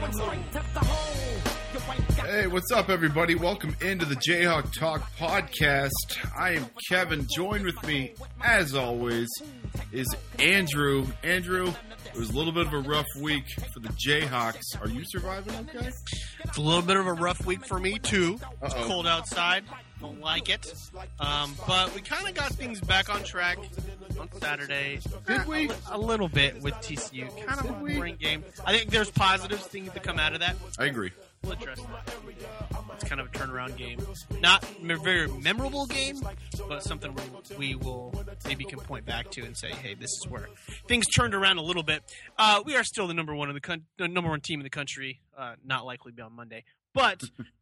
Hey, what's up, everybody? Welcome into the Jayhawk Talk podcast. I am Kevin. Joined with me, as always, is Andrew. Andrew, it was a little bit of a rough week for the Jayhawks. Are you surviving okay? It's a little bit of a rough week for me, too. It's Uh-oh. cold outside. Don't like it. But we kind of got things back on track on Saturday. Did we? A little bit with TCU. Kind of a boring game. I think there's positives things to come out of that. I agree. We'll address that. It's kind of a turnaround game. Not a very memorable game, but something we will maybe can point back to and say, hey, this is where things turned around a little bit. We are still the number one team in the country. Not likely to be on Monday. But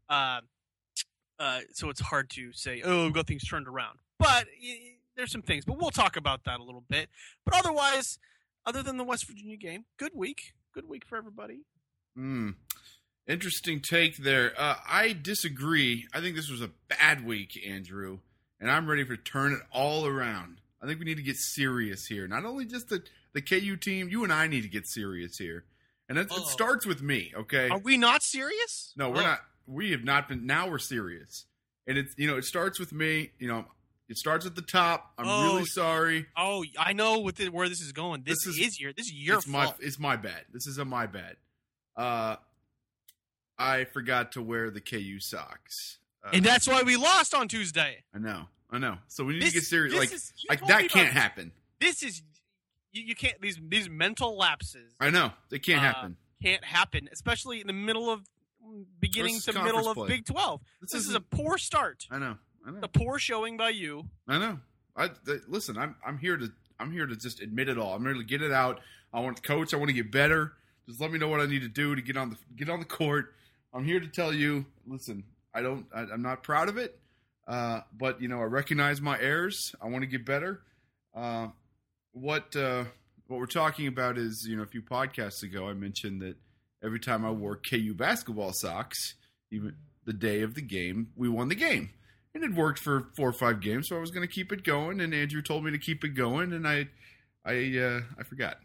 so it's hard to say, oh, we've got things turned around. But there's some things. But we'll talk about that a little bit. But otherwise, other than the West Virginia game, good week. Good week for everybody. Interesting take there. I disagree. I think this was a bad week, Andrew, and I'm ready for turn it all around. I think we need to get serious here. Not only just the KU team, you and I need to get serious here. And it starts with me, okay? Are we not serious? No, we're not. We have not been. Now we're serious. And it starts with me. It starts at the top. I'm really sorry. Oh, I know where this is going. This is your fault. It's my bad. This is my bad. I forgot to wear the KU socks. And that's why we lost on Tuesday. I know. So we need to get serious. That can't happen. This is you can't these mental lapses. I know. They can't happen. Can't happen, especially in the middle of beginning to middle of Big 12. This is a poor start. I know. A poor showing by you. I know. Listen, I'm here to just admit it all. I'm ready to get it out. I want to coach. I want to get better. Just let me know what I need to do to get on the court. I'm here to tell you, listen, I'm not proud of it, but, I recognize my errors. I want to get better. What we're talking about is, a few podcasts ago, I mentioned that every time I wore KU basketball socks, even the day of the game, we won the game. And it worked for 4 or 5 games, so I was going to keep it going, and Andrew told me to keep it going, and I forgot.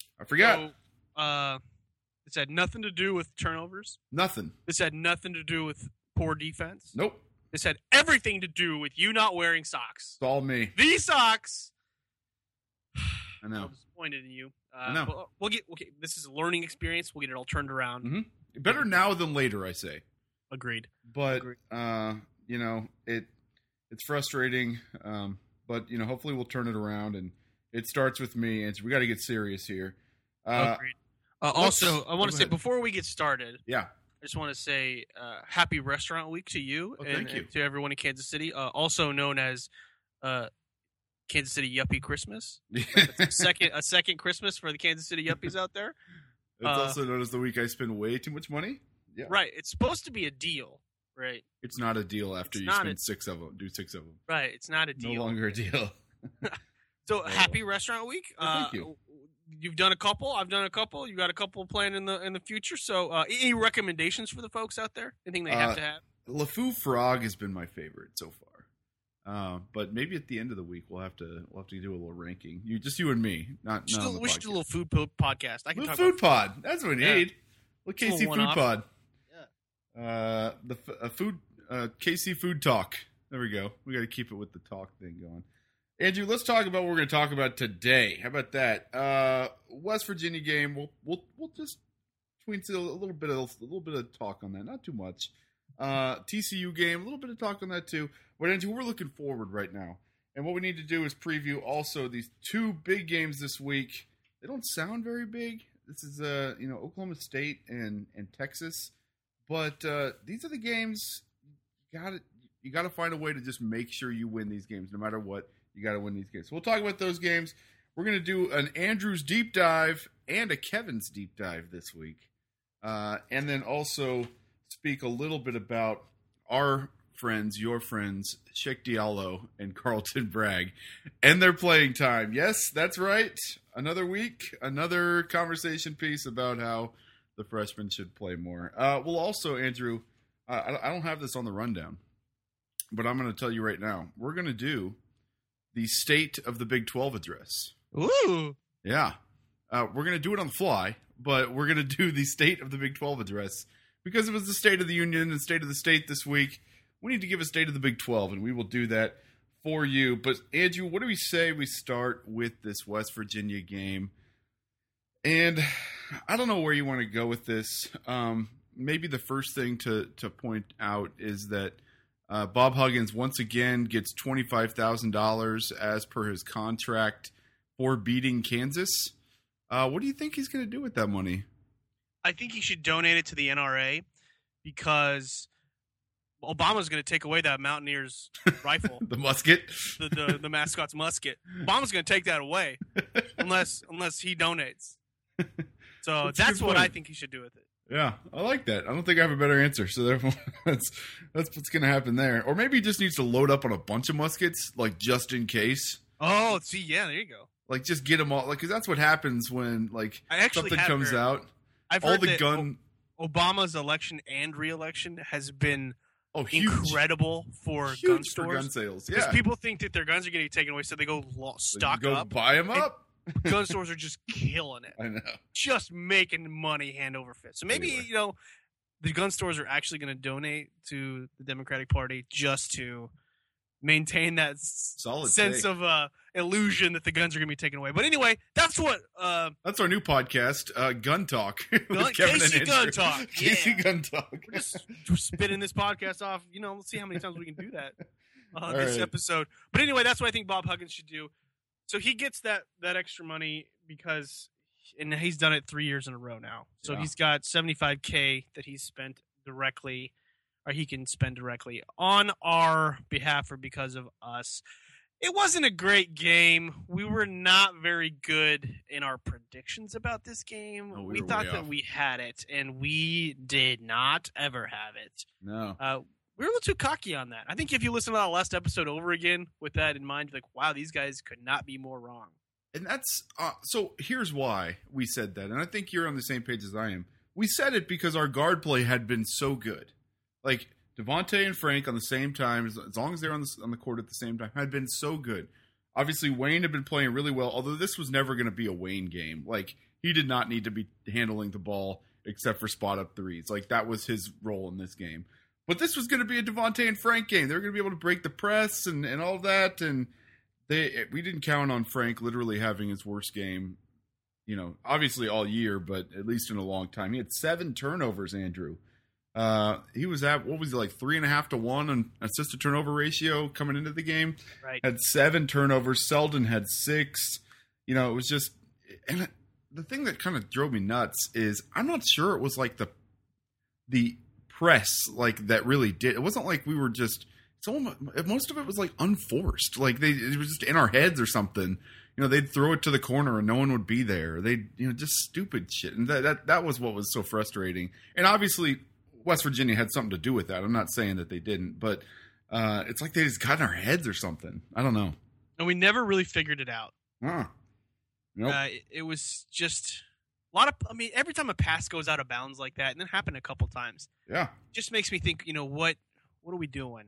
So, this had nothing to do with turnovers. Nothing. This had nothing to do with poor defense. Nope. This had everything to do with you not wearing socks. It's all me. These socks. I know. I'm disappointed in you. I know. We'll get. Okay, this is a learning experience. We'll get it all turned around. Mm-hmm. Better now than later, I say. Agreed. But it's frustrating. But hopefully we'll turn it around, and it starts with me. And we got to get serious here. Agreed. Also, I want to say before we get started, I just want to say happy Restaurant Week to you and to everyone in Kansas City, also known as Kansas City Yuppie Christmas. a second Christmas for the Kansas City Yuppies out there. It's also known as the week I spend way too much money. Yeah. Right. It's supposed to be a deal, right? It's not a deal after you spend 6 of them. Do 6 of them. Right. It's not a deal. No longer a deal. So happy Restaurant Week. Thank you. You've done a couple. I've done a couple. You got a couple planned in the future. So, any recommendations for the folks out there? Anything they have to have? LeFou Frog has been my favorite so far. But maybe at the end of the week we'll have to do a little ranking. You and me, not we should do a little food podcast. I can talk food pod. That's what we need. Little KC food pod. Yeah. The food KC food talk. There we go. We got to keep it with the talk thing going. Andrew, let's talk about what we're going to talk about today. How about that? West Virginia game. We'll just tweet a little bit of talk on that. Not too much. TCU game. A little bit of talk on that too. But Andrew, we're looking forward right now, and what we need to do is preview also these 2 big games this week. They don't sound very big. This is Oklahoma State and Texas, but these are the games you got to find a way to just make sure you win these games, no matter what. You got to win these games. So we'll talk about those games. We're going to do an Andrew's deep dive and a Kevin's deep dive this week. And then also speak a little bit about our friends, your friends, Sheik Diallo and Carlton Bragg and their playing time. Yes, that's right. Another week, another conversation piece about how the freshmen should play more. We'll also, Andrew, I don't have this on the rundown, but I'm going to tell you right now. We're going to do the State of the Big 12 address. Ooh. Yeah. We're going to do it on the fly, but we're going to do the State of the Big 12 address. Because it was the State of the Union and State of the State this week, we need to give a State of the Big 12, and we will do that for you. But, Andrew, what do we say we start with this West Virginia game? And I don't know where you want to go with this. Maybe the first thing to point out is that Bob Huggins once again gets $25,000 as per his contract for beating Kansas. What do you think he's going to do with that money? I think he should donate it to the NRA because Obama's going to take away that Mountaineers rifle. The musket? The mascot's musket. Obama's going to take that away unless he donates. So that's what I think he should do with it. Yeah, I like that. I don't think I have a better answer. So therefore, that's what's going to happen there. Or maybe he just needs to load up on a bunch of muskets, like just in case. Oh, see, yeah, there you go. Like just get them all, like because that's what happens when like something comes out. I've heard that Obama's election and re-election has been incredible for gun stores. For gun sales. Yeah, because people think that their guns are getting taken away, so they go stock up, buy them up. Gun stores are just killing it. I know, just making money hand over fist. So maybe the gun stores are actually going to donate to the Democratic Party just to maintain that sense of illusion that the guns are going to be taken away. But anyway, that's that's our new podcast, Gun Talk. Casey Gun Talk. Casey Gun Talk. We're just spinning this podcast off. Let's see how many times we can do that this episode. But anyway, that's what I think Bob Huggins should do. So he gets that extra money and he's done it 3 years in a row now. So he's got $75K that he's spent directly, or he can spend directly on our behalf or because of us. It wasn't a great game. We were not very good in our predictions about this game. Oh, we thought that we had it, and we did not ever have it. No. We were a little too cocky on that. I think if you listen to that last episode over again with that in mind, you're like, wow, these guys could not be more wrong. And that's so here's why we said that. And I think you're on the same page as I am. We said it because our guard play had been so good. Like Devontae and Frank on the same time, as long as they're on the court at the same time, had been so good. Obviously, Wayne had been playing really well, although this was never going to be a Wayne game. Like, he did not need to be handling the ball except for spot-up threes. Like, that was his role in this game. But this was going to be a Devontae and Frank game. They were going to be able to break the press and all of that. And we didn't count on Frank literally having his worst game, obviously all year, but at least in a long time. He had 7 turnovers, Andrew. He was at, 3.5 to 1 on assist to turnover ratio coming into the game. Right. Had 7 turnovers. Selden had 6. It was just, and the thing that kind of drove me nuts is I'm not sure it was like the press like that really did. It wasn't like we were just, most of it was like unforced. Like it was just in our heads or something. They'd throw it to the corner and no one would be there. They'd, just stupid shit. And that was what was so frustrating. And obviously West Virginia had something to do with that. I'm not saying that they didn't, but it's like they just got in our heads or something. I don't know. And we never really figured it out. Nope. It was just a lot of, every time a pass goes out of bounds like that, and it happened a couple times. Yeah. It just makes me think, what are we doing?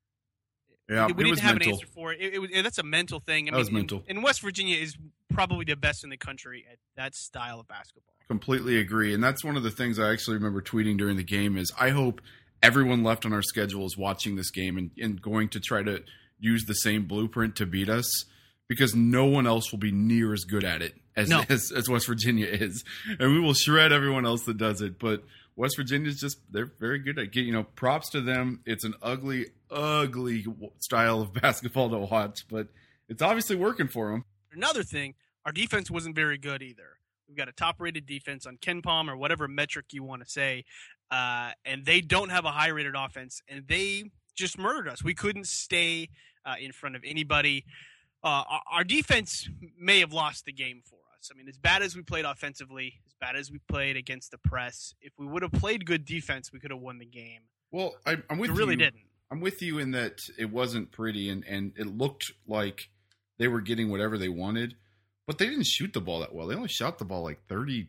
Yeah, we didn't have an answer for it. That's a mental thing. That was mental. And West Virginia is probably the best in the country at that style of basketball. Completely agree. And that's one of the things I actually remember tweeting during the game is I hope everyone left on our schedule is watching this game and going to try to use the same blueprint to beat us, because no one else will be near as good at it as West Virginia is. And we will shred everyone else that does it. But West Virginia's they're very good at getting, props to them. It's an ugly, ugly style of basketball to watch, but it's obviously working for them. Another thing, our defense wasn't very good either. We've got a top-rated defense on KenPom or whatever metric you want to say, and they don't have a high-rated offense, and they just murdered us. We couldn't stay in front of anybody. Our defense may have lost the game for us. As bad as we played offensively, as bad as we played against the press, if we would have played good defense, we could have won the game. Well, I'm with you. We really didn't. I'm with you in that it wasn't pretty, and it looked like they were getting whatever they wanted, but they didn't shoot the ball that well. They only shot the ball like 32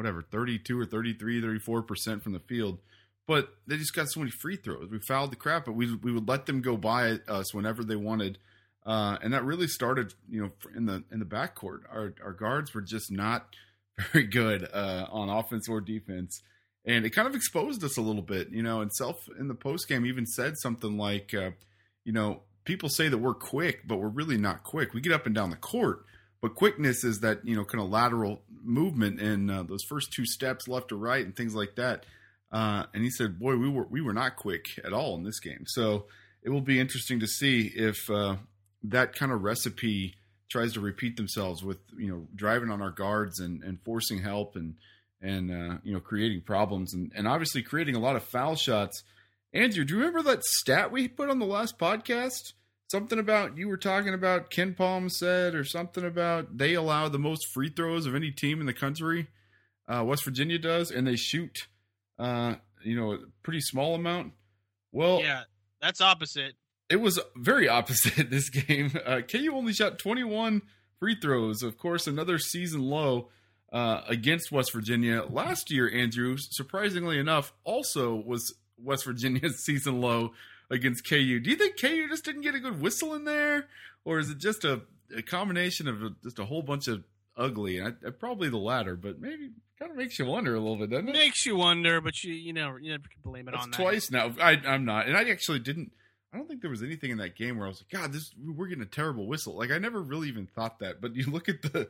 or 33, 34% from the field, but they just got so many free throws. We fouled the crap, but we would let them go by us whenever they wanted. And that really started, in the backcourt. Our guards were just not very good on offense or defense. And it kind of exposed us a little bit, and Self in the postgame even said something like, people say that we're quick, but we're really not quick. We get up and down the court, but quickness is that, kind of lateral movement and those first 2 steps left to right and things like that. And he said, boy, we were not quick at all in this game. So it will be interesting to see if that kind of recipe tries to repeat themselves with, driving on our guards and forcing help and creating problems and obviously creating a lot of foul shots. Andrew, do you remember that stat we put on the last podcast? Something about you were talking about Ken Palm said, or something about they allow the most free throws of any team in the country. West Virginia does, and they shoot, a pretty small amount. Well, yeah, that's opposite. It was very opposite this game. KU only shot 21 free throws. Of course, another season low against West Virginia. Last year, Andrew, surprisingly enough, also was West Virginia's season low against KU. Do you think KU just didn't get a good whistle in there? Or is it just a combination of just a whole bunch of ugly? Probably the latter, but maybe kind of makes you wonder a little bit, doesn't it? Makes you wonder, but you never can blame it on that. Twice now. I'm not. And I actually didn't. I don't think there was anything in that game where I was like, God, we're getting a terrible whistle. Like I never really even thought that. But you look at the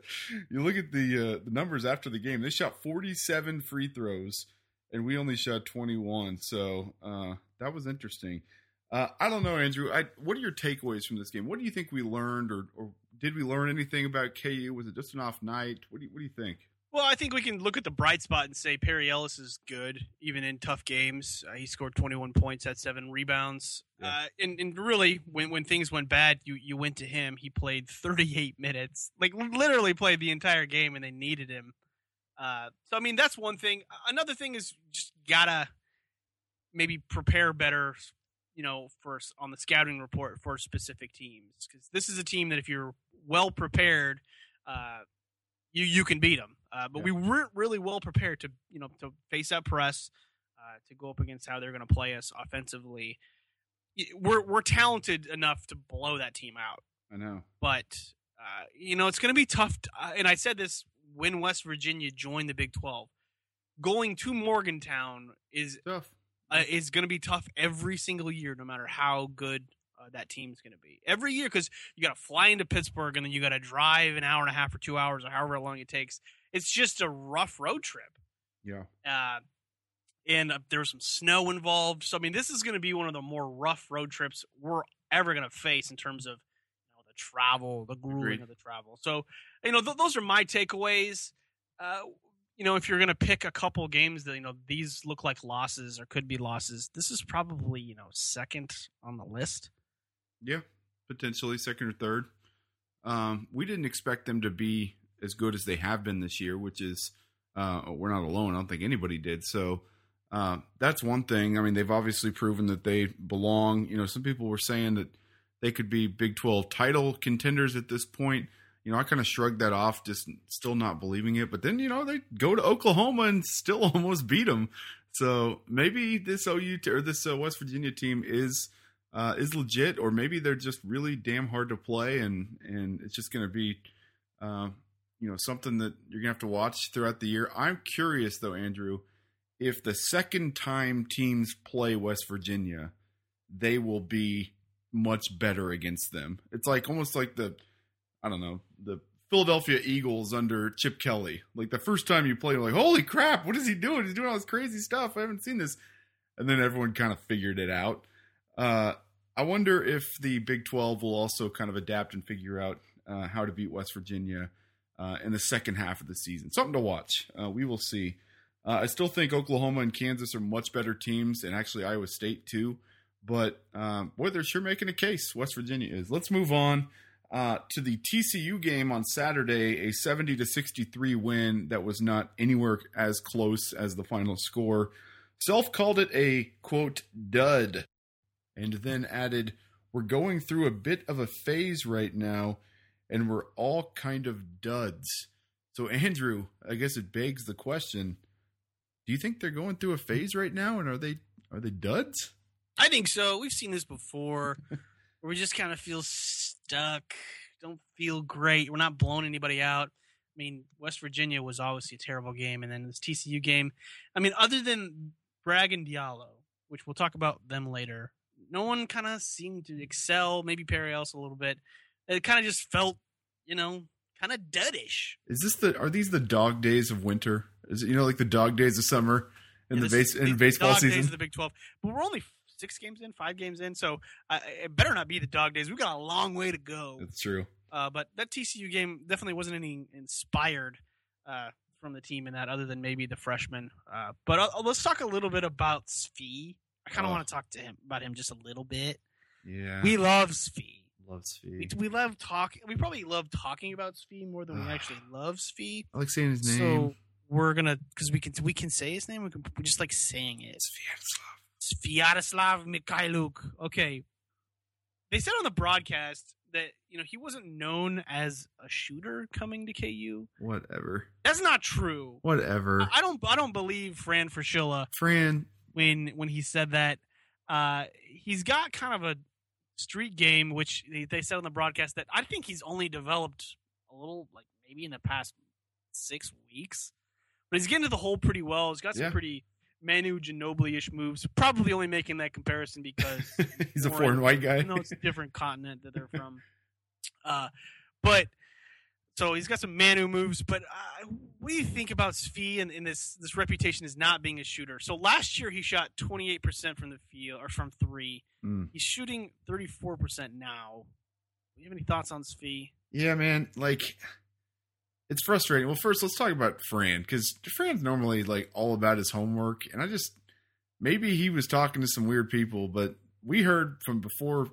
numbers after the game. They shot 47 free throws, and we only shot 21. So that was interesting. I don't know, Andrew. What are your takeaways from this game? What do you think we learned, or did we learn anything about KU? Was it just an off night? What do you think? Well, I think we can look at the bright spot and say Perry Ellis is good, even in tough games. He scored 21 points, had 7 rebounds. Yeah. And really, when things went bad, you went to him. He played 38 minutes, like literally played the entire game, and they needed him. So, I mean, that's one thing. Another thing is just gotta maybe prepare better, first on the scouting report for specific teams. Because this is a team that if you're well prepared, you can beat them. But we weren't really well prepared to face that press, to go up against how they're going to play us offensively. We're talented enough to blow that team out. I know. But, it's going to be tough. And I said this when West Virginia joined the Big 12. Going to Morgantown is tough. Is going to be tough every single year, no matter how good that team's going to be. Every year, because you got to fly into Pittsburgh, and then you got to drive an hour and a half or 2 hours, or however long it takes. It's just a rough road trip. Yeah. And there was some snow involved. So, I mean, this is going to be one of the more rough road trips we're ever going to face in terms of the travel, the grueling of the travel. So, those are my takeaways. If you're going to pick a couple games that, these look like losses or could be losses, this is probably, second on the list. Yeah, potentially second or third. We didn't expect them to be as good as they have been this year, which is we're not alone. I don't think anybody did. So that's one thing. I mean, they've obviously proven that they belong. Some people were saying that they could be Big 12 title contenders at this point. I kind of shrugged that off, just still not believing it. But then, they go to Oklahoma and still almost beat them. So maybe this this West Virginia team is legit, or maybe they're just really damn hard to play, and it's just going to be, something that you're going to have to watch throughout the year. I'm curious, though, Andrew, if the second time teams play West Virginia, they will be much better against them. It's almost like the Philadelphia Eagles under Chip Kelly. Like the first time you play, you're like, holy crap, what is he doing? He's doing all this crazy stuff. I haven't seen this. And then everyone kind of figured it out. I wonder if the Big 12 will also kind of adapt and figure out how to beat West Virginia in the second half of the season. Something to watch. We will see. I still think Oklahoma and Kansas are much better teams, and actually Iowa State too. But, boy, they're sure making a case. West Virginia is. Let's move on to the TCU game on Saturday, a 70-63 win that was not anywhere as close as the final score. Self called it a, quote, dud, and then added, we're going through a bit of a phase right now, and we're all kind of duds. So, Andrew, I guess it begs the question, do you think they're going through a phase right now, and are they duds? I think so. We've seen this before, where we just kind of feel stuck, don't feel great. We're not blowing anybody out. mean, West Virginia was obviously a terrible game, and then this TCU game. I mean, other than Bragg and Diallo, which we'll talk about them later, no one kind of seemed to excel. Maybe Perry Ellis a little bit. It kind of just felt, kind of deadish. Are these the dog days of winter? Is it, like the dog days of summer in the baseball dog season? Days of the Big 12. But we're only 5 games in, so it better not be the dog days. We've got a long way to go. That's true. But that TCU game definitely wasn't any inspired from the team in that, other than maybe the freshmen. But let's talk a little bit about Svi. I kind of want to talk to him about him just a little bit. Yeah, we love Svi. Love Svi. We love talking. We probably love talking about Svi more than we actually love Svi. I like saying his name. So we're gonna, because we can say his name. We just like saying it. Sviatoslav Mikhailuk. Okay. They said on the broadcast that he wasn't known as a shooter coming to KU. Whatever. That's not true. Whatever. I don't believe Fran Fraschilla. When he said that, he's got kind of a street game, which they said on the broadcast that I think he's only developed a little, like maybe in the past 6 weeks, but he's getting to the hole pretty well. He's got some pretty Manu Ginobili-ish moves. Probably only making that comparison because he's a foreign white guy. It's a different continent that they're from. But so he's got some Manu moves. But what do you think about Svi and this reputation as not being a shooter? So last year he shot 28% from the field or from three. He's shooting 34% now. Do you have any thoughts on Svi? Yeah, man. It's frustrating. Well, first, let's talk about Fran, because Fran's normally all about his homework, and maybe he was talking to some weird people, but we heard from before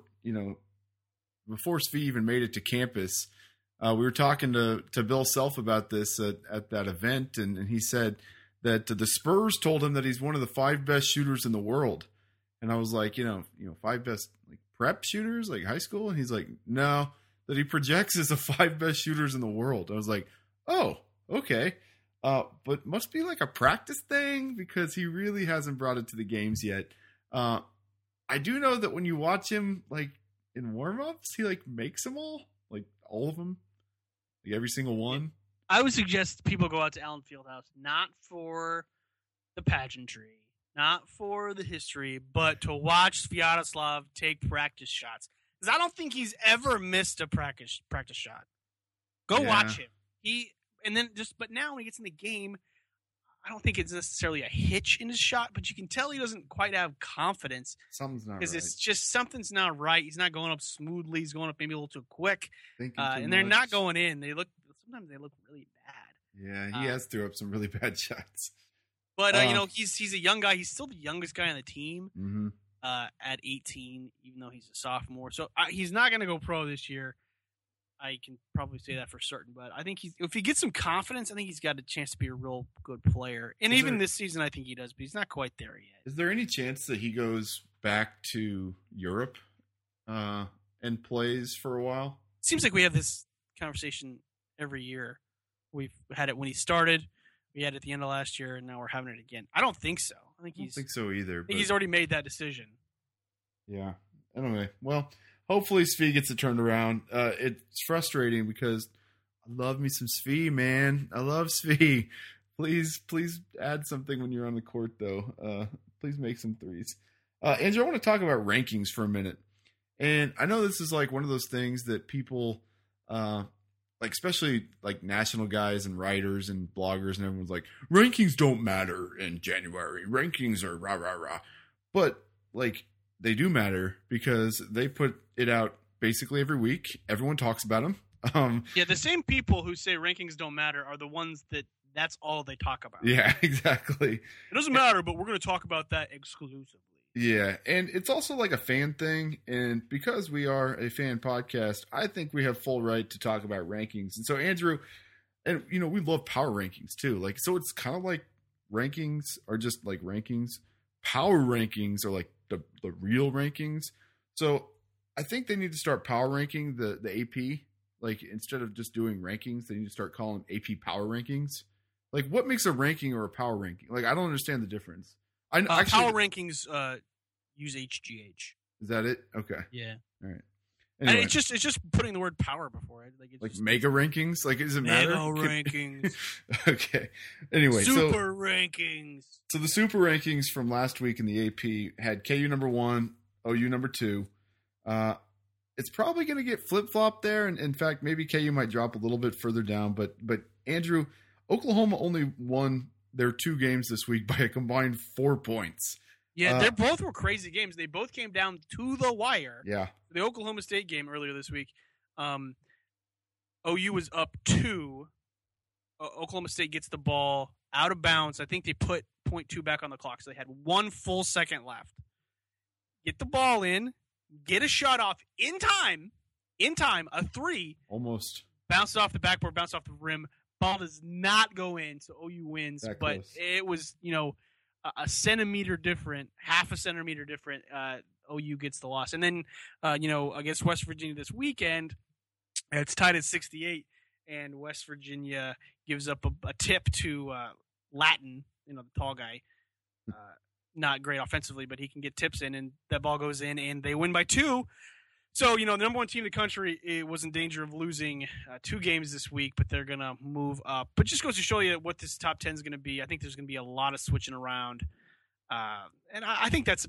Svi even made it to campus. We were talking to Bill Self about this at that event, and he said that the Spurs told him that he's one of the 5 best shooters in the world. And I was like, 5 best prep shooters, like high school? And he's like, no, that he projects as the 5 best shooters in the world. I was like, oh, okay. But must be a practice thing, because he really hasn't brought it to the games yet. I do know that when you watch him in warm-ups, he makes them all of them, every single one. I would suggest people go out to Allen Fieldhouse, not for the pageantry, not for the history, but to watch Sviatoslav take practice shots, because I don't think he's ever missed a practice shot. Go watch him. But now when he gets in the game, I don't think it's necessarily a hitch in his shot, but you can tell he doesn't quite have confidence. Something's not right. Because it's just something's not right. He's not going up smoothly. He's going up maybe a little too quick. And they're not going in. Sometimes they look really bad. Yeah, he has threw up some really bad shots. But he's a young guy. He's still the youngest guy on the team at 18, even though he's a sophomore. So he's not going to go pro this year. I can probably say that for certain, but I think if he gets some confidence, I think he's got a chance to be a real good player. And this season, I think he does, but he's not quite there yet. Is there any chance that he goes back to Europe and plays for a while? It seems like we have this conversation every year. We've had it when he started, we had it at the end of last year, and now we're having it again. I don't think so. I don't think so either. I think he's already made that decision. Yeah. Anyway, well, hopefully Svi gets it turned around. It's frustrating because I love me some Svi, man. I love Svi. Please add something when you're on the court, though. Please make some threes. Andrew, I want to talk about rankings for a minute. And I know this is one of those things that people, especially national guys and writers and bloggers and everyone's like, rankings don't matter in January. Rankings are rah, rah, rah. But they do matter because they put it out basically every week. Everyone talks about them. The same people who say rankings don't matter are the ones that's all they talk about. Yeah, exactly. It doesn't matter, but we're going to talk about that exclusively. Yeah, and it's also a fan thing. And because we are a fan podcast, I think we have full right to talk about rankings. And so, Andrew, and we love power rankings too. So it's kind of like rankings are just rankings. Power rankings are the real rankings. So I think they need to start power ranking the AP. Instead of just doing rankings, they need to start calling AP power rankings. What makes a ranking or a power ranking? I don't understand the difference. Power rankings use HGH. Is that it? Okay. Yeah. All right. Anyway, it's just putting the word power before it. Like just, mega rankings? Like, does it matter? Mega rankings. Okay. Anyway, super rankings. So the super rankings from last week in the AP had KU number 1, OU number 2. It's probably going to get flip-flopped there. And in fact, maybe KU might drop a little bit further down. But Andrew, Oklahoma only won their 2 games this week by a combined 4 points. Yeah, they both were crazy games. They both came down to the wire. Yeah. The Oklahoma State game earlier this week, OU was up 2. Oklahoma State gets the ball out of bounds. I think they put 0.2 back on the clock, so they had 1 full second left. Get the ball in, get a shot off in time, a 3. Almost. Bounced off the backboard, bounced off the rim. Ball does not go in, so OU wins. That but close. It was, a centimeter different, half a centimeter different. OU gets the loss. And then, against West Virginia this weekend, it's tied at 68, and West Virginia gives up a tip to Latin, the tall guy. Not great offensively, but he can get tips in, and that ball goes in, and they win by 2. So, the number 1 team in the country was in danger of losing 2 games this week, but they're going to move up. But just goes to show you what this top 10 is going to be. I think there's going to be a lot of switching around. And I think that's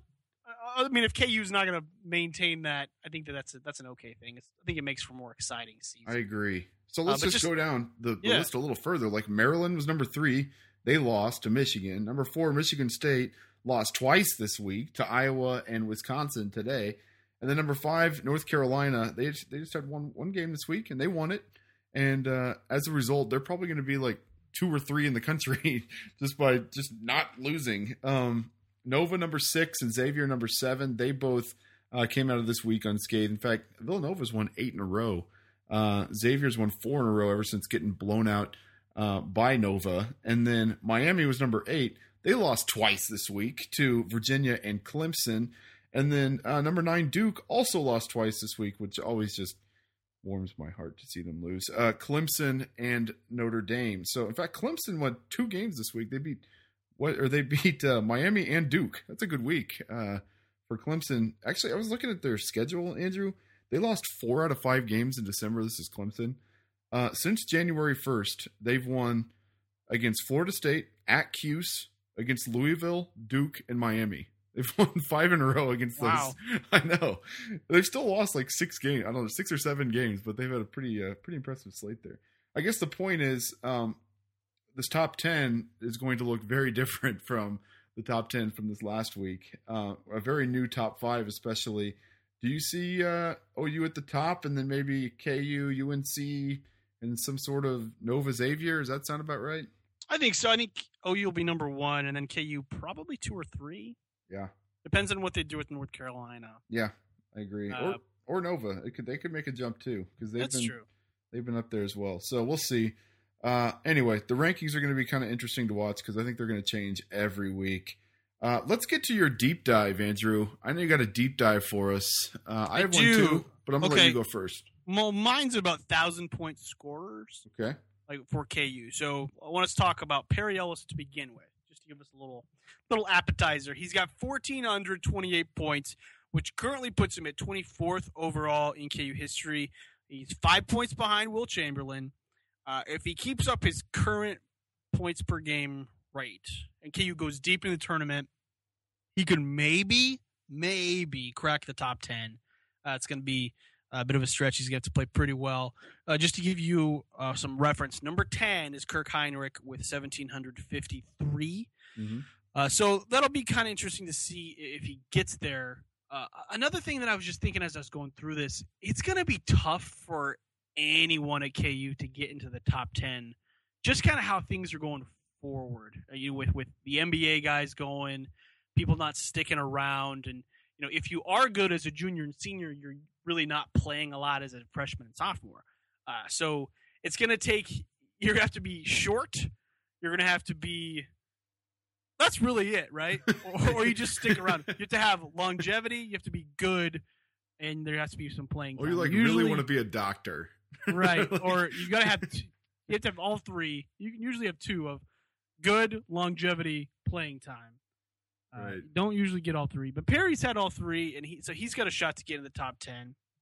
if KU's not going to maintain that, I think that's an okay thing. I think it makes for a more exciting season. I agree. So let's just go down the list a little further. Like Maryland was number 3. They lost to Michigan. Number 4, Michigan State lost twice this week to Iowa and Wisconsin today. And then number 5, North Carolina, they just had one game this week, and they won it. And as a result, they're probably going to be like 2 or 3 in the country just by not losing. Nova number 6 and Xavier number 7, they both came out of this week unscathed. In fact, Villanova's won 8 in a row. Xavier's won 4 in a row ever since getting blown out by Nova. And then Miami was number 8. They lost twice this week to Virginia and Clemson. And then number 9, Duke, also lost twice this week, which always just warms my heart to see them lose. Clemson and Notre Dame. So, in fact, Clemson won 2 games this week. They beat Miami and Duke. That's a good week for Clemson. Actually, I was looking at their schedule, Andrew. They lost 4 out of 5 games in December. This is Clemson. Since January 1st, they've won against Florida State, at Cuse, against Louisville, Duke, and Miami. They've won 5 in a row against those. I know. They've still lost like 6 games. I don't know, 6 or 7 games, but they've had a pretty impressive slate there. I guess the point is this top 10 is going to look very different from the top 10 from this last week. A very new top 5 especially. Do you see OU at the top and then maybe KU, UNC, and some sort of Nova Xavier? Does that sound about right? I think so. I think OU will be number 1, and then KU probably 2 or 3. Yeah. Depends on what they do with North Carolina. Yeah, I agree. Or Nova. They could make a jump too because they've been up there as well. So we'll see. Anyway, the rankings are going to be kind of interesting to watch because I think they're going to change every week. Let's get to your deep dive, Andrew. I know you got a deep dive for us. I have one too, but I'm going to let you go first. Well, mine's about 1,000-point scorers. Okay. Like for KU. So I want us to talk about Perry Ellis to begin with, just to give us a little appetizer. He's got 1,428 points, which currently puts him at 24th overall in KU history. He's 5 points behind Will Chamberlain. If he keeps up his current points per game rate and KU goes deep in the tournament, he could maybe crack the top 10. It's going to be a bit of a stretch. He's going to have to play pretty well. Just to give you some reference, number 10 is Kirk Heinrich with 1,753. Mm-hmm. So that'll be kind of interesting to see if he gets there. Another thing that I was just thinking as I was going through this, it's going to be tough for anyone at KU to get into the top 10. Just kind of how things are going forward. With the NBA guys going, people not sticking around, and if you are good as a junior and senior, you're really not playing a lot as a freshman and sophomore. So it's going to take. You're going to have to be short. You're going to have to be. That's really it, right? or you just stick around. You have to have longevity. You have to be good, and there has to be some playing time. Or you really want to be a doctor, right? Or you got to have. You have to have all 3. You can usually have 2 of good longevity playing time. Right. Don't usually get all 3, but Perry's had all 3, and he's got a shot to get in the top 10.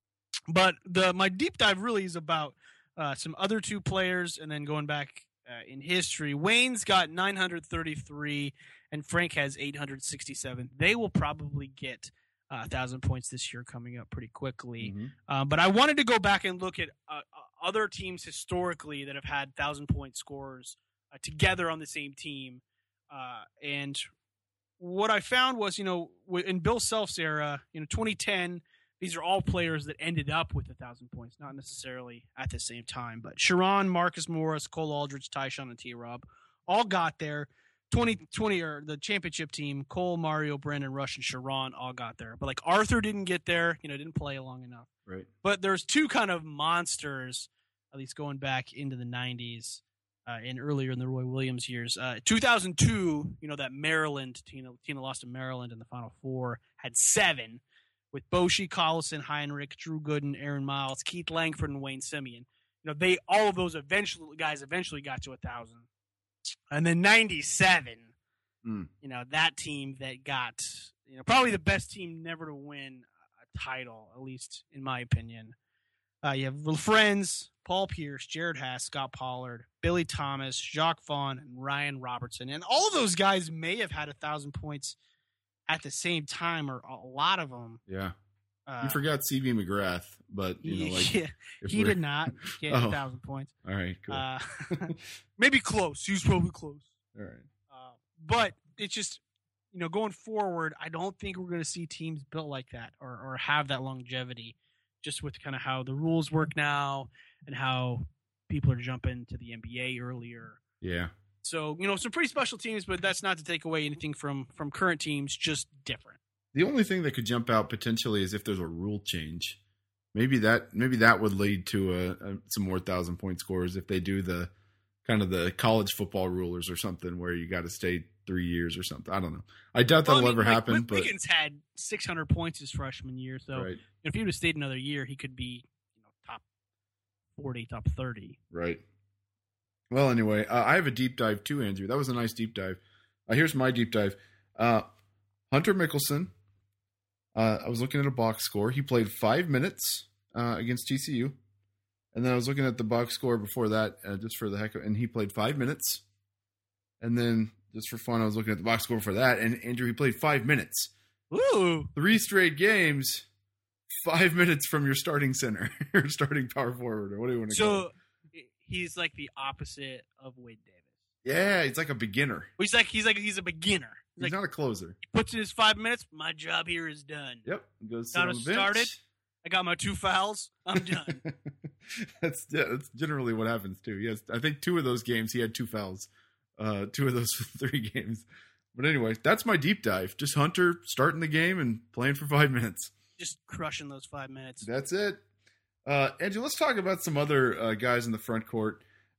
But my deep dive really is about some other two players, and then going back in history. Wayne's got 933, and Frank has 867. They will probably get 1,000 points this year coming up pretty quickly. Mm-hmm. But I wanted to go back and look at other teams historically that have had 1,000-point scorers together on the same team. And what I found was, in Bill Self's era, 2010, these are all players that ended up with 1,000 points, not necessarily at the same time. But Sharon, Marcus Morris, Cole Aldridge, Tyshawn, and T-Rob all got there. 2020, or the championship team, Cole, Mario, Brandon, Rush, and Sharon all got there. But Arthur didn't get there, didn't play long enough. Right. But there's two kind of monsters, at least going back into the 90s and earlier in the Roy Williams years. 2002, that Maryland, Tina lost to Maryland in the Final Four, had 7 with Boshi, Collison, Heinrich, Drew Gooden, Aaron Miles, Keith Langford, and Wayne Simeon. All of those guys eventually got to 1,000. And then 97, that team that got, probably the best team never to win a title, at least in my opinion. You have friends, Paul Pierce, Jared Haas, Scott Pollard, Billy Thomas, Jacques Vaughn, and Ryan Robertson. And all of those guys may have had 1,000 points at the same time, or a lot of them. Yeah. You forgot C.B. McGrath, but, he did not get 1,000 points. All right, cool. Maybe close. He was probably close. All right. But it's just, going forward, I don't think we're going to see teams built like that or have that longevity, just with kind of how the rules work now and how people are jumping to the NBA earlier. Yeah. So, some pretty special teams, but that's not to take away anything from current teams, just different. The only thing that could jump out potentially is if there's a rule change. Maybe that would lead to some more 1,000-point scores if they do the kind of the college football rulers or something where you got to stay 3 years or something. I don't know. I doubt that'll ever happen. But Wiggins had 600 points his freshman year, so right. If he would have stayed another year, he could be top 40, top 30. Right. Well, anyway, I have a deep dive too, Andrew. That was a nice deep dive. Here's my deep dive. Hunter Mickelson. I was looking at a box score. He played 5 minutes against TCU. And then I was looking at the box score before that, just for the heck of it, and he played 5 minutes. And then, just for fun, I was looking at the box score for that, and Andrew, he played 5 minutes. Ooh! 3 straight games, 5 minutes from your starting center, or starting power forward, or what do you want to call it? So, he's like the opposite of Wade Davis. Yeah, he's like a beginner. He's a beginner. He's not a closer. He puts in his 5 minutes. My job here is done. Yep. Goes got us started. I got my 2 fouls. I'm done. That's generally what happens too. Yes, I think 2 of those games he had 2 fouls. 2 of those 3 games. But anyway, that's my deep dive. Just Hunter starting the game and playing for 5 minutes. Just crushing those 5 minutes. That's it. Andrew, let's talk about some other guys in the front court.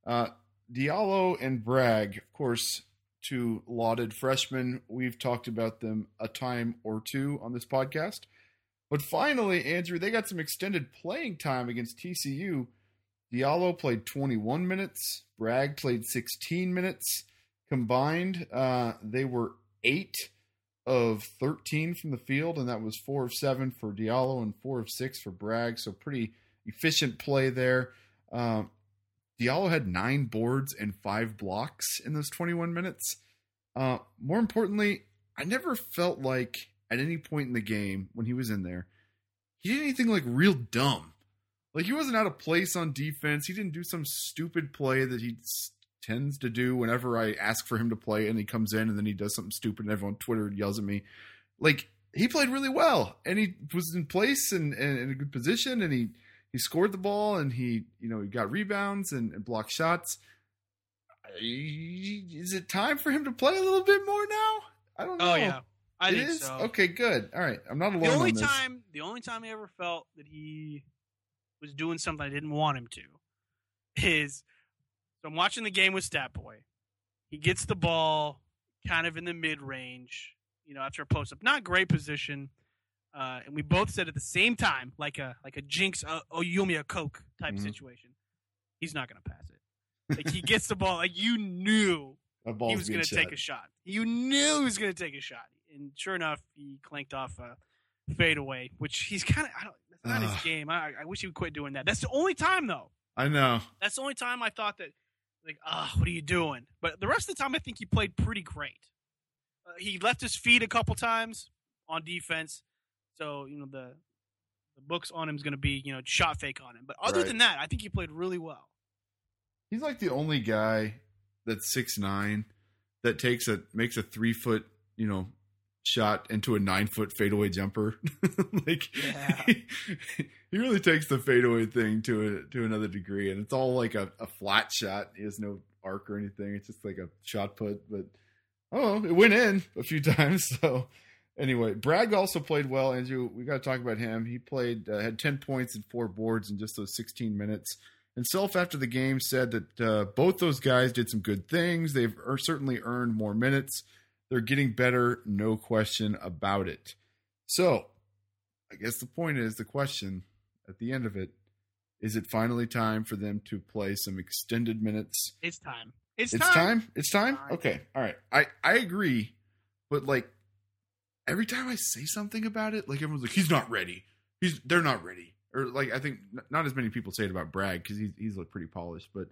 Diallo and Bragg, of course, 2 lauded freshmen. We've talked about them a time or 2 on this podcast. But finally, Andrew, they got some extended playing time against TCU. Diallo played 21 minutes. Bragg played 16 minutes. Combined, they were 8 of 13 from the field, and that was 4 of 7 for Diallo and 4 of 6 for Bragg. So pretty efficient play there. Diallo had 9 boards and 5 blocks in those 21 minutes. More importantly, I never felt like at any point in the game when he was in there, he did anything like real dumb. Like he wasn't out of place on defense. He didn't do some stupid play that he tends to do whenever I ask for him to play, and he comes in and then he does something stupid and everyone on Twitter yells at me. Like he played really well and he was in place and in a good position, and he scored the ball and he got rebounds and blocked shots. Is it time for him to play a little bit more now? I don't know. Oh yeah. I think is? so. Okay, good. All right. I'm not alone on this. The only time I ever felt that he was doing something I didn't want him to is, so I'm watching the game with Stat Boy. He gets the ball kind of in the mid-range, after a post-up. Not great position. And we both said at the same time, like a Jinx, you me a Coke type situation. He's not going to pass it. Like he gets the ball, like you knew he was going to take a shot. You knew he was going to take a shot. And sure enough, he clanked off a fadeaway, which he's kind of, that's Not his game. I wish he would quit doing that. That's the only time, though. I know. That's the only time I thought that, like, what are you doing? But the rest of the time, I think he played pretty great. He left his feet a couple times on defense. So, the books on him is going to be, shot fake on him. But other than that, I think he played really well. He's like the only guy that's 6'9" that makes a 3-foot, shot into a 9-foot fadeaway jumper. He really takes the fadeaway thing to another degree, and it's all like a flat shot. He has no arc or anything. It's just like a shot put, but it went in a few times. So anyway, Bragg also played well. Andrew, we got to talk about him. He played, had 10 points and 4 boards in just those 16 minutes. And Self after the game said that both those guys did some good things. They've certainly earned more minutes. They're getting better, no question about it. So, I guess the question at the end of it, is it finally time for them to play some extended minutes? It's time. It's time? Okay, all right. I agree, but like every time I say something about it, like everyone's like, he's not ready. They're not ready. Or like I think not as many people say it about Bragg because he's like pretty polished, but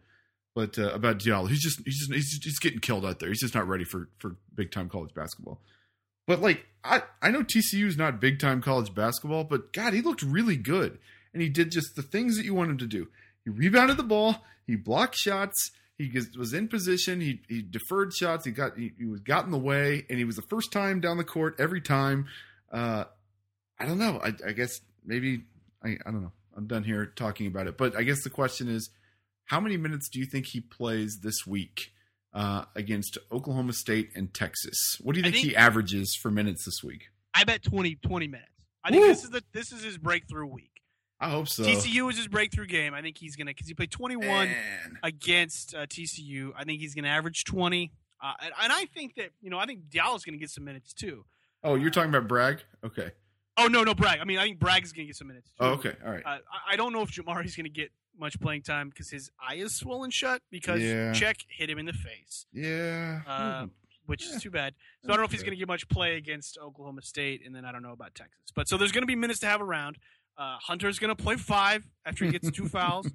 about Diallo, he's just getting killed out there. He's just not ready for big time college basketball. But like I know TCU is not big time college basketball, but God, he looked really good, and he did just the things that you want him to do. He rebounded the ball, he blocked shots, he was in position, he deferred shots, he got in the way, and he was the first time down the court every time. I don't know. I guess maybe. I don't know. I'm done here talking about it. But I guess the question is, how many minutes do you think he plays this week against Oklahoma State and Texas? What do you think he averages for minutes this week? I bet 20 minutes. I think this is his breakthrough week. I hope so. TCU is his breakthrough game. I think he's going to – because he played 21 against TCU. I think he's going to average 20. And I think that – I think Diallo's going to get some minutes too. Oh, you're talking about Bragg? Okay. Oh, no, Bragg. I mean, I think Bragg is going to get some minutes, too. Oh, okay. All right. I don't know if Jamari's going to get much playing time because his eye is swollen shut because Czech hit him in the face. Yeah. Which is too bad. So I don't know if he's going to get much play against Oklahoma State, and then I don't know about Texas. But so there's going to be minutes to have around. Hunter's going to play 5 after he gets 2 fouls.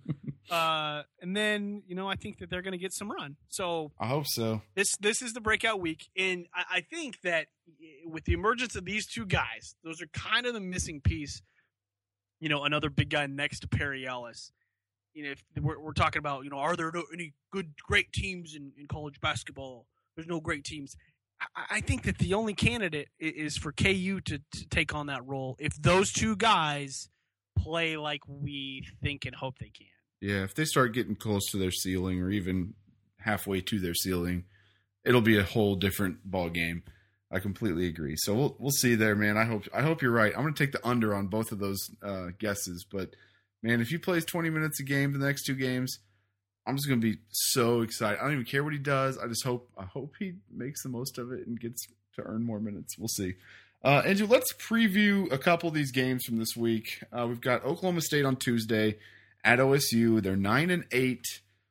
And then, I think that they're going to get some run. So I hope so. This is the breakout week. And I think that with the emergence of these 2 guys, those are kind of the missing piece. Another big guy next to Perry Ellis. If we're talking about, are there any great teams in college basketball? There's no great teams. I think that the only candidate is for KU to take on that role if those 2 guys play like we think and hope they can. Yeah, if they start getting close to their ceiling or even halfway to their ceiling, it'll be a whole different ball game. I completely agree. So we'll see there, man. I hope you're right. I'm going to take the under on both of those guesses. But man, if he plays 20 minutes a game the next 2 games, I'm just going to be so excited. I don't even care what he does. I hope he makes the most of it and gets to earn more minutes. We'll see. Andrew, let's preview a couple of these games from this week. We've got Oklahoma State on Tuesday at OSU. They're 9-8,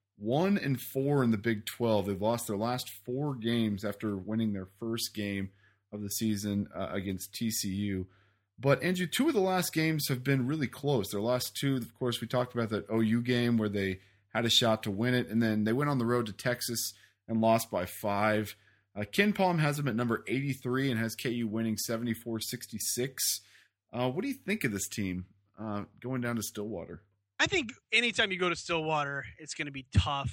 1-4 in the Big 12. They've lost their last 4 games after winning their first game of the season against TCU. But Andrew, 2 of the last games have been really close. Their last 2, of course, we talked about that OU game where they had a shot to win it, and then they went on the road to Texas and lost by 5. Ken Palm has them at number 83 and has KU winning 74-66. What do you think of this team going down to Stillwater? I think anytime you go to Stillwater, it's going to be tough.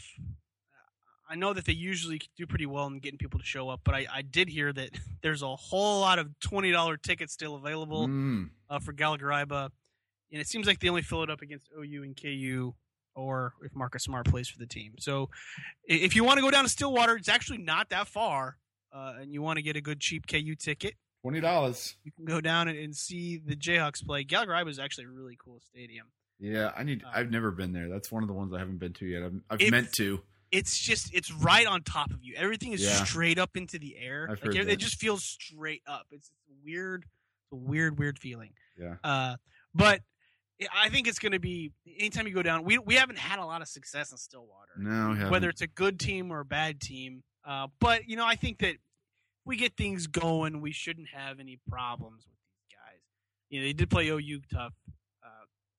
I know that they usually do pretty well in getting people to show up, but I did hear that there's a whole lot of $20 tickets still available for Gallagher-Iba, and it seems like they only fill it up against OU and KU or if Marcus Smart plays for the team. So if you want to go down to Stillwater, it's actually not that far, and you want to get a good cheap KU ticket, $20. You can go down and see the Jayhawks play. Gallagher-Iba is actually a really cool stadium. Yeah, I've never been there. That's one of the ones I haven't been to yet. I've meant to. It's right on top of you. Everything is straight up into the air. I've heard it just feels straight up. It's a weird feeling. Yeah. But I think it's going to be anytime you go down. We haven't had a lot of success in Stillwater. No, we haven't. Whether it's a good team or a bad team. But I think that if we get things going, we shouldn't have any problems with these guys. They did play OU tough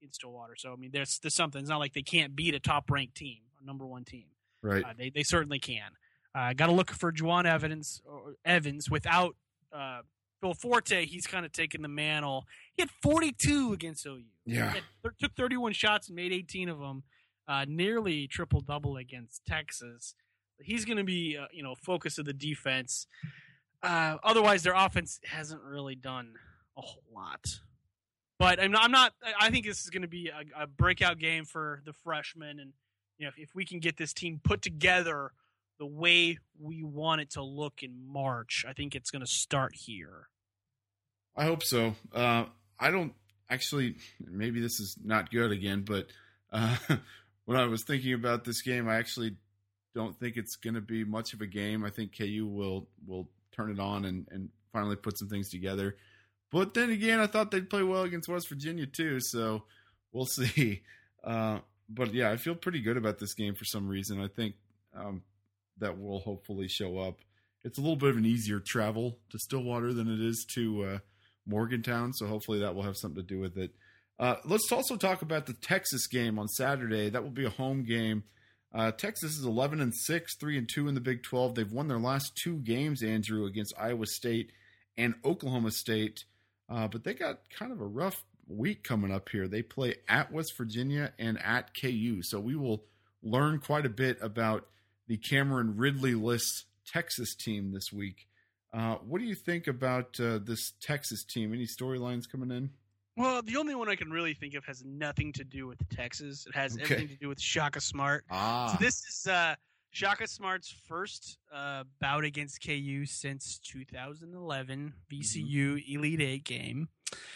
in Stillwater. So I mean, there's something. It's not like they can't beat a top ranked team, a number one team. Right. They certainly can. Got to look for Juwan Evans without Phil Forte. He's kind of taken the mantle. He had 42 against OU. Yeah. He took 31 shots and made 18 of them. Nearly triple double against Texas. He's going to be focus of the defense. Otherwise, their offense hasn't really done a whole lot. But I'm not. I think this is going to be a breakout game for the freshmen, and if we can get this team put together the way we want it to look in March, I think it's going to start here. I hope so. I don't actually. Maybe this is not good again, but when I was thinking about this game, I actually don't think it's going to be much of a game. I think KU will turn it on and finally put some things together. But then again, I thought they'd play well against West Virginia too, so we'll see. But yeah, I feel pretty good about this game for some reason. I think that will hopefully show up. It's a little bit of an easier travel to Stillwater than it is to Morgantown, so hopefully that will have something to do with it. Let's also talk about the Texas game on Saturday. That will be a home game. Texas is 11-6, 3-2 in the Big 12. They've won their last two games, Andrew, against Iowa State and Oklahoma State. But they got kind of a rough week coming up here. They play at West Virginia and at KU. So we will learn quite a bit about the Cameron Ridley-less Texas team this week. What do you think about this Texas team? Any storylines coming in? Well, the only one I can really think of has nothing to do with Texas. It has everything to do with Shaka Smart. So this is Shaka Smart's first bout against KU since 2011 VCU Elite Eight game.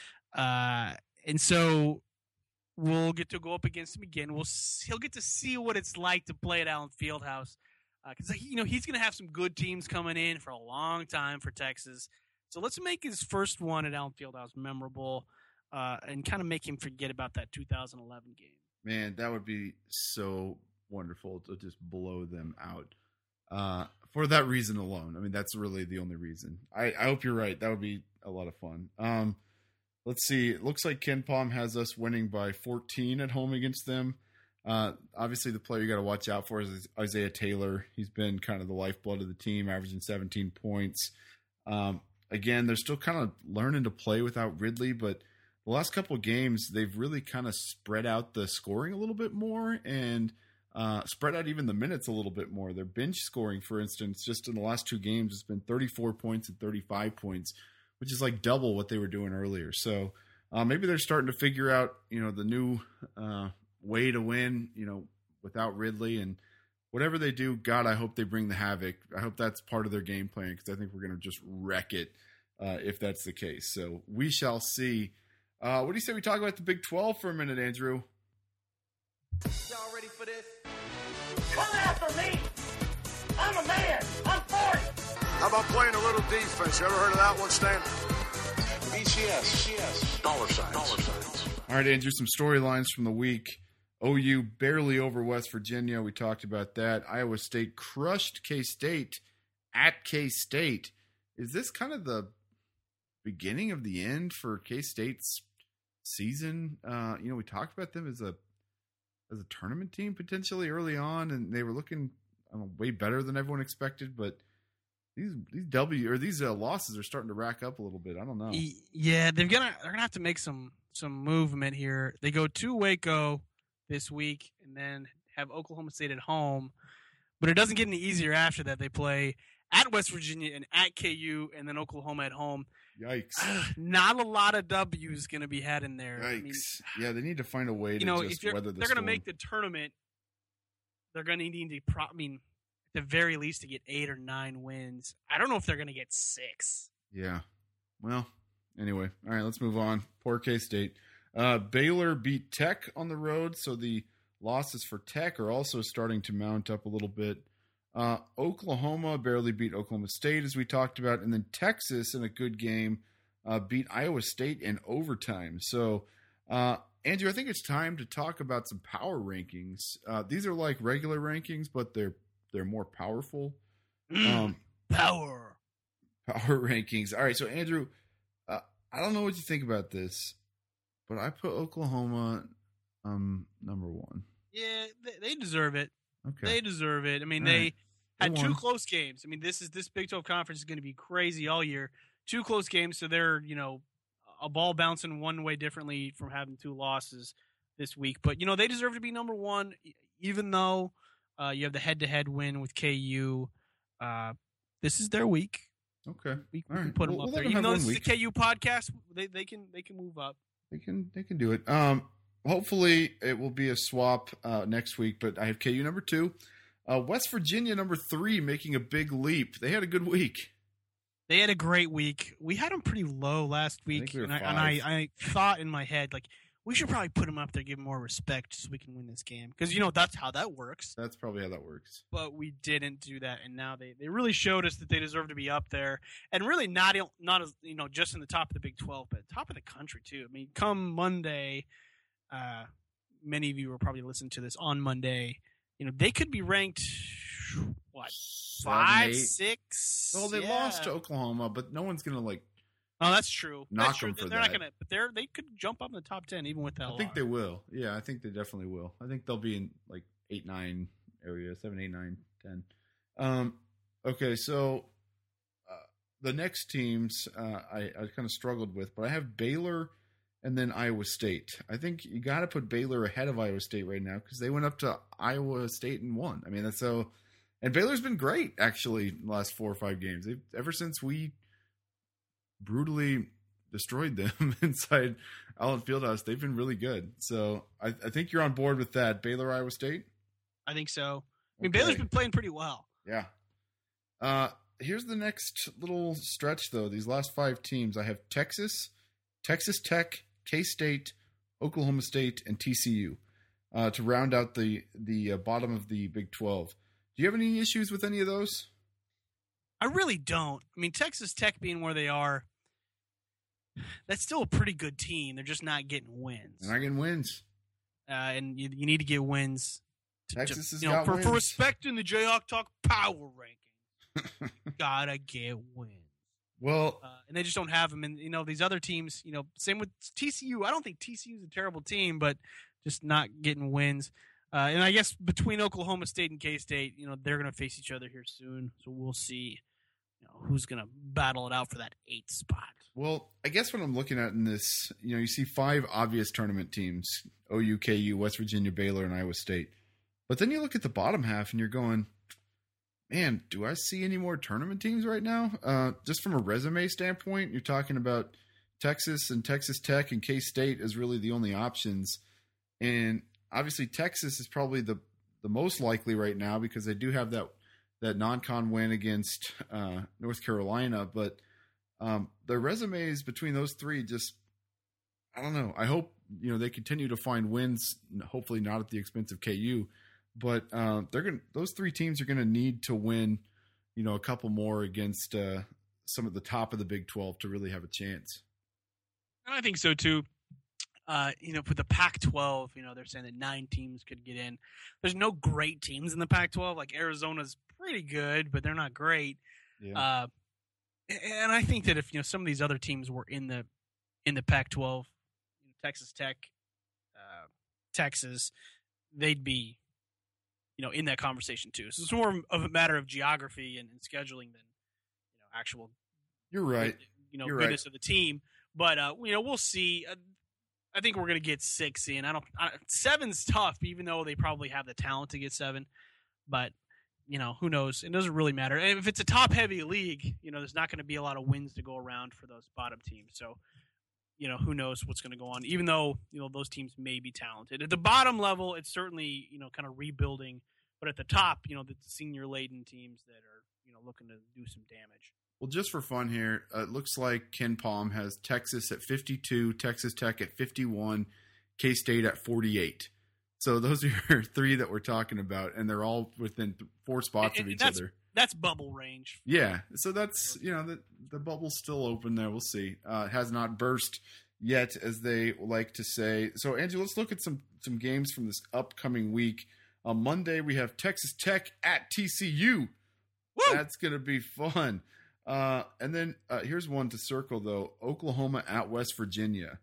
And so we'll get to go up against him again. He'll get to see what it's like to play at Allen Fieldhouse. Because he's going to have some good teams coming in for a long time for Texas. So let's make his first one at Allen Fieldhouse memorable. And kind of make him forget about that 2011 game. Man, that would be so wonderful to just blow them out. For that reason alone. I mean, that's really the only reason. I hope you're right. That would be a lot of fun. Let's see. It looks like Ken Palm has us winning by 14 at home against them. Obviously, the player you got to watch out for is Isaiah Taylor. He's been kind of the lifeblood of the team, averaging 17 points. Again, they're still kind of learning to play without Ridley, but the last couple of games, they've really kind of spread out the scoring a little bit more and spread out even the minutes a little bit more. Their bench scoring, for instance, just in the last two games, has been 34 points and 35 points, which is like double what they were doing earlier. So maybe they're starting to figure out, the new way to win, without Ridley. And whatever they do, God, I hope they bring the havoc. I hope that's part of their game plan because I think we're going to just wreck it if that's the case. So we shall see. What do you say we talk about the Big 12 for a minute, Andrew? Y'all ready for this? Come after me! I'm a man! I'm 40! How about playing a little defense? You ever heard of that one, Stan? BCS. Dollar signs. All right, Andrew, some storylines from the week. OU barely over West Virginia. We talked about that. Iowa State crushed K-State at K-State. Is this kind of the beginning of the end for K-State's season? We talked about them as a tournament team potentially early on, and they were looking way better than everyone expected. But these losses are starting to rack up a little bit. I don't know. Yeah, they're gonna have to make some movement here. They go to Waco this week, and then have Oklahoma State at home. But it doesn't get any easier after that. They play at West Virginia and at KU, and then Oklahoma at home. Yikes. Not a lot of W's going to be had in there. Yikes. Yeah, they need to find a way to just weather the storm. They're going to make the tournament, they're going to need to, at the very least, to get 8 or 9 wins. I don't know if they're going to get 6. Yeah. Well, anyway. All right, let's move on. Poor K-State. Baylor beat Tech on the road, so the losses for Tech are also starting to mount up a little bit. Oklahoma barely beat Oklahoma State, as we talked about, and then Texas, in a good game, beat Iowa State in overtime. So, Andrew, I think it's time to talk about some power rankings. These are like regular rankings, but they're more powerful. Power rankings. All right, so Andrew, I don't know what you think about this, but I put Oklahoma number one. Yeah, they deserve it. Okay. They deserve it. I mean, All they right. had They two won. close games. I mean, this Big 12 conference is going to be crazy all year. Two close games, so they're, a ball bouncing one way differently from having two losses this week. But, they deserve to be number one, even though you have the head-to-head win with KU. This is their week. Okay. We All can right. put them We'll up let there. them Even have though 1 this week. is a KU podcast, they can move up. They can do it. Hopefully it will be a swap next week, but I have KU number 2. West Virginia number 3 making a big leap. They had a good week. They had a great week. We had them pretty low last week, we were and five. I thought in my head, like, we should probably put them up there, give them more respect so we can win this game. Because, that's how that works. That's probably how that works. But we didn't do that, and now they really showed us that they deserve to be up there. And really not as, just in the top of the Big 12, but top of the country, too. I mean, come Monday, many of you will probably listen to this on Monday. They could be ranked, 5, 8. 6? Well, they lost to Oklahoma, but no one's gonna Oh, that's true. knock That's true. them for They're not that. gonna, but they could jump up in the top 10 even with that. I think they will. Yeah, I think they definitely will. I think they'll be in 8, 9 area, 7, 8, 9, 10. Okay, so the next teams I kind of struggled with, but I have Baylor and then Iowa State. I think you got to put Baylor ahead of Iowa State right now because they went up to Iowa State and won. I mean, that's so. And Baylor's been great actually the last 4 or 5 games. Ever since we brutally destroyed them inside Allen Fieldhouse, they've been really good. So I think you're on board with that. Baylor, Iowa State? I think so. I mean, Okay. Baylor's been playing pretty well. Yeah. Here's the next little stretch, though. These last 5 teams, I have Texas, Texas Tech, K-State, Oklahoma State, and TCU to round out the bottom of the Big 12. Do you have any issues with any of those? I really don't. I mean, Texas Tech being where they are, that's still a pretty good team. They're just not getting wins. They're not getting wins. And you need to get wins. Texas has got for wins. respecting the Jayhawk Talk power rankings. Gotta get wins. Well, And they just don't have them. And, these other teams, same with TCU. I don't think TCU is a terrible team, but just not getting wins. And I guess between Oklahoma State and K-State, they're going to face each other here soon. So we'll see who's going to battle it out for that 8th spot. well, I guess what I'm looking at in this, you see 5 obvious tournament teams: OU, KU, West Virginia, Baylor, and Iowa State. But then you look at the bottom half and you're going, man, do I see any more tournament teams right now? Just from a resume standpoint, you're talking about Texas and Texas Tech and K-State as really the only options. And obviously Texas is probably the most likely right now because they do have that non-con win against North Carolina. But their resumes between those 3 just, I don't know. I hope, they continue to find wins, hopefully not at the expense of KU. But those 3 teams are going to need to win, a couple more against some of the top of the Big 12 to really have a chance. And I think so too. For the Pac-12, they're saying that 9 teams could get in. There's no great teams in the Pac-12. Like Arizona's pretty good, but they're not great. Yeah. And I think that if some of these other teams were in the Pac-12, Texas Tech, Texas, they'd be in that conversation too. So it's more of a matter of geography and scheduling than actual. You're right. You're right. Goodness of the team. But we'll see. I think we're going to get 6 in. 7's tough, even though they probably have the talent to get 7. But who knows? It doesn't really matter. And if it's a top-heavy league, there's not going to be a lot of wins to go around for those bottom teams. So, who knows what's going to go on? Even though those teams may be talented at the bottom level, it's certainly kind of rebuilding. But at the top, the senior-laden teams that are looking to do some damage. Well, just for fun here, it looks like Ken Palm has Texas at 52, Texas Tech at 51, K-State at 48. So those are your 3 that we're talking about, and they're all within 4 spots of each other. That's bubble range. Yeah, so that's, the bubble's still open there. We'll see. It has not burst yet, as they like to say. So, Andrew, let's look at some games from this upcoming week. On Monday, we have Texas Tech at TCU. Woo! That's going to be fun. And then here's one to circle, though. Oklahoma at West Virginia.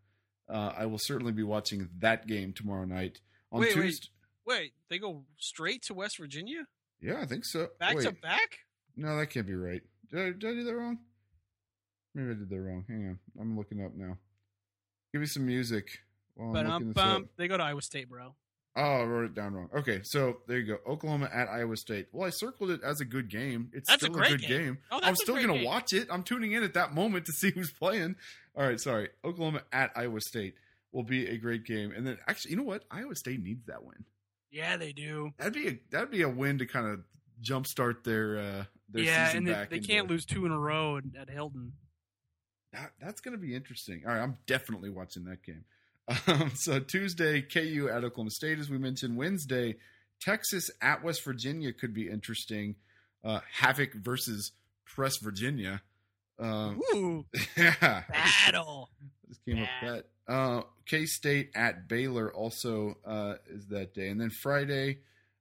I will certainly be watching that game tomorrow night. On Tuesday. Wait, they go straight to West Virginia? Yeah, I think so. Back to back? No, that can't be right. Did I do that wrong? Maybe I did that wrong. Hang on. I'm looking up now. Give me some music while I'm looking this up. They go to Iowa State, bro. Oh, I wrote it down wrong. Okay, so there you go. Oklahoma at Iowa State. Well, I circled it as a good game. It's still a good game. Oh, I'm still going to watch it. I'm tuning in at that moment to see who's playing. All right, sorry. Oklahoma at Iowa State will be a great game. And then, actually, you know what? Iowa State needs that win. Yeah, they do. That'd be a win to kind of jumpstart their yeah, season and back. They can't lose 2 in a row at Hilton. That's going to be interesting. All right, I'm definitely watching that game. So Tuesday, KU at Oklahoma State, as we mentioned. Wednesday, Texas at West Virginia could be interesting. Havoc versus Press Virginia. Ooh, yeah, battle. Just came up with that. K-State at Baylor also is that day, and then Friday.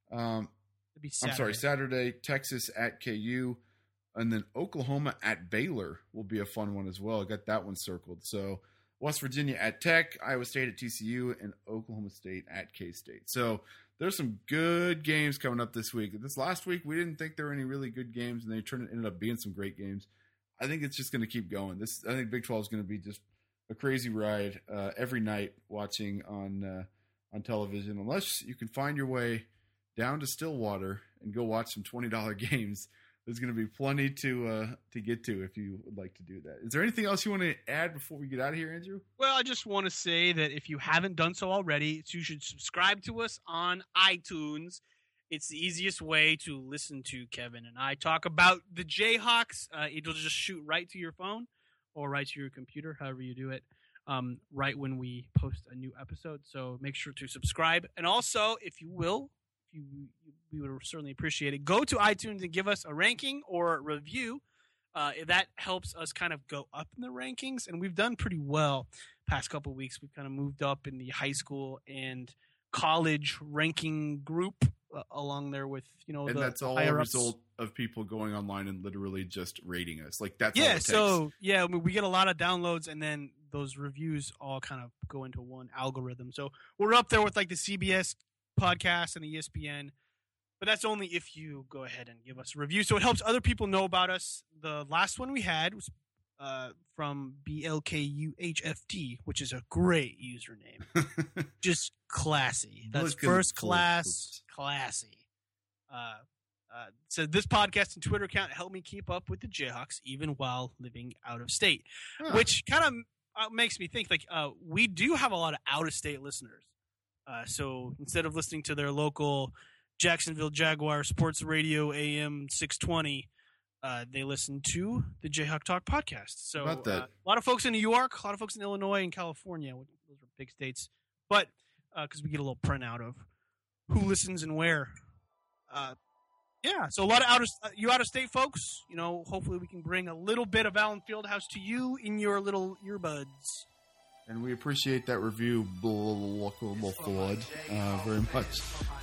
Saturday, Texas at KU, and then Oklahoma at Baylor will be a fun one as well. I got that one circled. So West Virginia at Tech, Iowa State at TCU, and Oklahoma State at K-State. So there's some good games coming up this week. This last week, we didn't think there were any really good games, and they ended up being some great games. I think it's just going to keep going. I think Big 12 is going to be just a crazy ride every night watching on television. Unless you can find your way down to Stillwater and go watch some $20 games. There's going to be plenty to get to if you would like to do that. Is there anything else you want to add before we get out of here, Andrew? Well, I just want to say that if you haven't done so already, you should subscribe to us on iTunes. It's the easiest way to listen to Kevin and I talk about the Jayhawks. It'll just shoot right to your phone or right to your computer, however you do it, right when we post a new episode. So make sure to subscribe. And also, if you will, we would certainly appreciate it. Go to iTunes and give us a ranking or a review. That helps us kind of go up in the rankings, and we've done pretty well past couple of weeks. We've kind of moved up in the high school and college ranking group along there with, and that's all a result of people going online and literally just rating us. Like that's all it takes. So we get a lot of downloads, and then those reviews all kind of go into one algorithm. So we're up there with like the CBS podcast and the ESPN, but that's only if you go ahead and give us a review. So it helps other people know about us. The last one we had was from BLKUHFT, which is a great username. Just classy. That's first class, classy. So this podcast and Twitter account helped me keep up with the Jayhawks even while living out of state, which kind of makes me think like we do have a lot of out of state listeners. So instead of listening to their local Jacksonville Jaguar Sports Radio AM 620, they listen to the Jayhawk Talk podcast. So a lot of folks in New York, a lot of folks in Illinois and California. Those are big states. But because we get a little printout of who listens and where. So a lot of out-of-state folks, hopefully we can bring a little bit of Allen Fieldhouse to you in your little earbuds. And we appreciate that review, Blood, very much.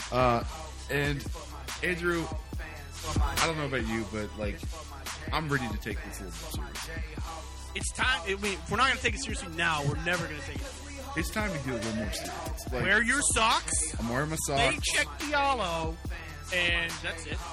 And Andrew, I don't know about you, but I'm ready to take this a little bit seriously. It's time. If we're not going to take it seriously now, we're never going to take it seriously. It's time to get a little more serious. Wear your socks. I'm wearing my socks. They check Diallo, and that's it.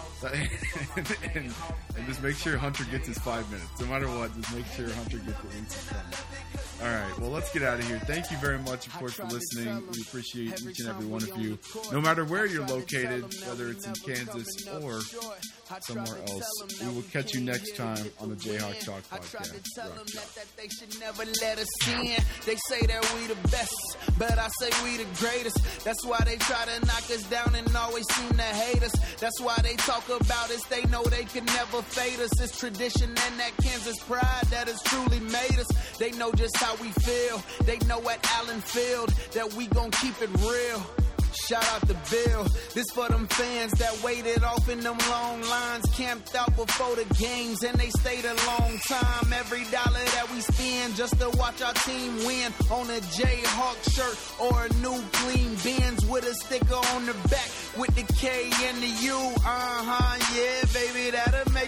and just make sure Hunter gets his 5 minutes. No matter what, just make sure Hunter gets at least his 5 minutes. All right, well, let's get out of here. Thank you very much, of course, for listening. We appreciate each and every one of you, no matter where you're located, whether it's in Kansas or somewhere else. We will catch you next time on the Jayhawk Talk podcast. They should never let us in. They say that we the best, but I say we the greatest. That's why they try to knock us down and always seem to hate us. That's why they talk about us. They know they can never fade us. It's tradition and that Kansas pride that has truly made us. They know just how we feel. They know at Allen Field that we gon' keep it real. Shout out to Bill. This for them fans that waited off in them long lines, camped out before the games, and they stayed a long time. Every dollar that we spend just to watch our team win, on a Jayhawk shirt or a new clean Benz with a sticker on the back with the K and the U. Yeah, baby, that'll make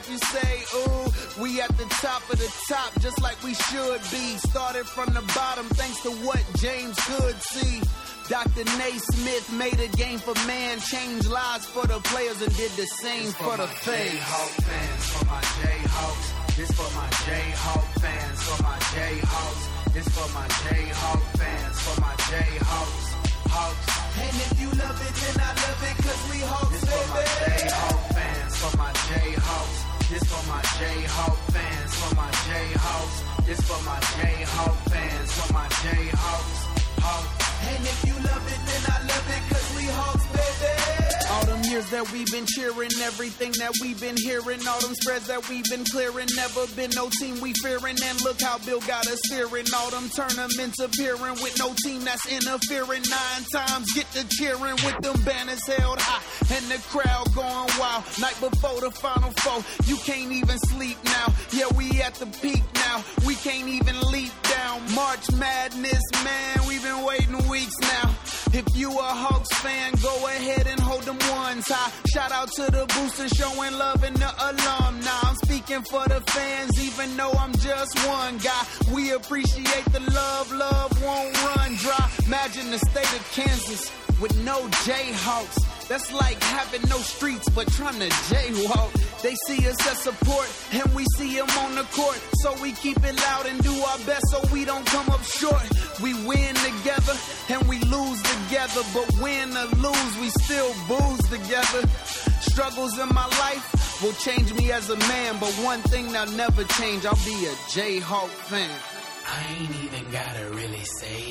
like you say, ooh, we at the top of the top, just like we should be. Started from the bottom thanks to what James could see. Dr. Naismith made a game for man, changed lives for the players and did the same for the fans. Jayhawk fans, for my Jayhawks. This for my Jayhawk fans, for my Jayhawks. This for my Jayhawk fans, for my Jayhawks. Hawks. And if you love it, then I love it, cause we Hawks, this for my Jayhawk fans, for my Jayhawks. This for my Jayhawk fans, for my Jayhawks. This for my Jayhawk fans, for my Jayhawks. Hawks. And if you love it, then I love it, cause we Hawks, baby. All them years that we've been cheering, everything that we've been hearing, all them spreads that we've been clearing, never been no team we fearing, and look how Bill got us steering. All them tournaments appearing with no team that's interfering. 9 times get to cheering with them banners held high, and the crowd going wild. Night before the Final Four, you can't even sleep now. Yeah, we at the peak now, we can't even leap down. March Madness, man, we've been waiting weeks now. If you a Hawks fan, go ahead and hold them ones high. Shout out to the boosters showing love and the alumni. I'm speaking for the fans, even though I'm just one guy. We appreciate the love, love won't run dry. Imagine the state of Kansas with no Jayhawks. That's like having no streets but trying to jaywalk. They see us as support and we see them on the court. So we keep it loud and do our best so we don't come up short. We win together and we lose together. But win or lose, we still booze together. Struggles in my life will change me as a man. But one thing that'll never change, I'll be a Jayhawk fan. I ain't even gotta really say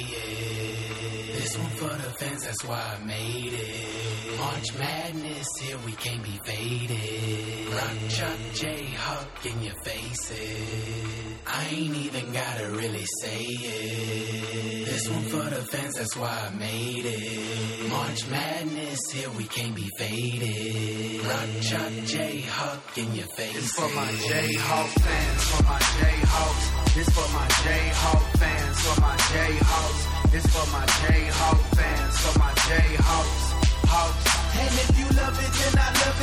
it. This one for the fans, that's why I made it. March Madness, here we can't be faded. Rock, chuck, Jayhawk in your faces. I ain't even gotta really say it. This one for the fans, that's why I made it. March Madness, here we can't be faded. Rock, chuck, Jayhawk in your faces. This for my Jayhawk fans, for my Jayhawks. This for my Jayhawk fans, for my Jayhawks. This for my Jayhawk fans, for my Jayhawks. Hawks. And if you love it, then I love